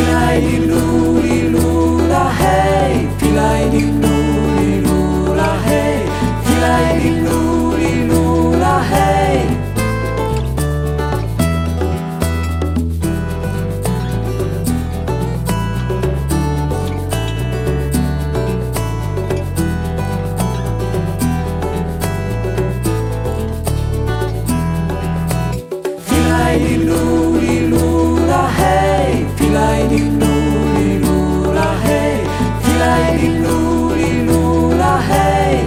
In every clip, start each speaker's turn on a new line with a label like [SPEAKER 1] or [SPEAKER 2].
[SPEAKER 1] Filai di lu li lu la hey, filai di lu li lu la hey, filai di lu li lu la hey. Filai di lu li lu la hey, filai di lu li lu la hey, filai di lu li lu la hey.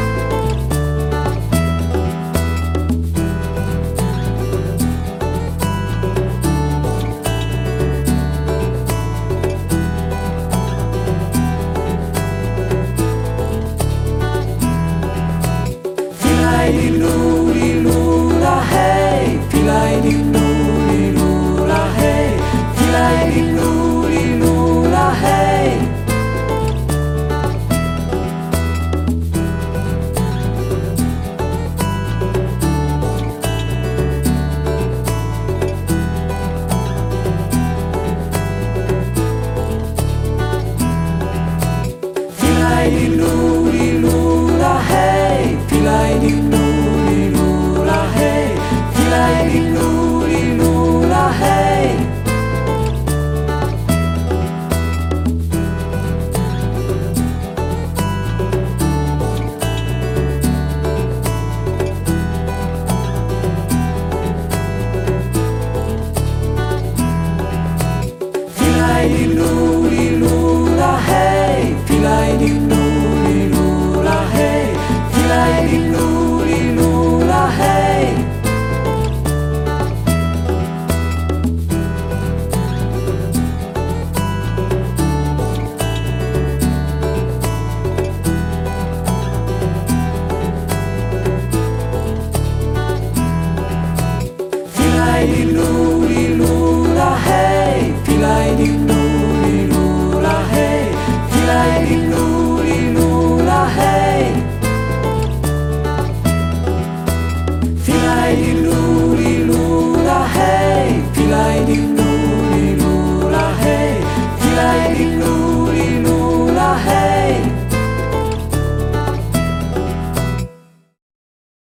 [SPEAKER 1] Filai di lu li lu la hey, filai di lu li lu la hey, filai di lu li lu la hey. Filai di lu li lu la hey, filai di lu li lu la hey, filai di lu li lu la hey. Filai di lu li lu la hey, filai di lu li lu la hey, filai di lu li lu la hey. Filai di lu li lu la hey, filai di lu li lu la hey, filai di lu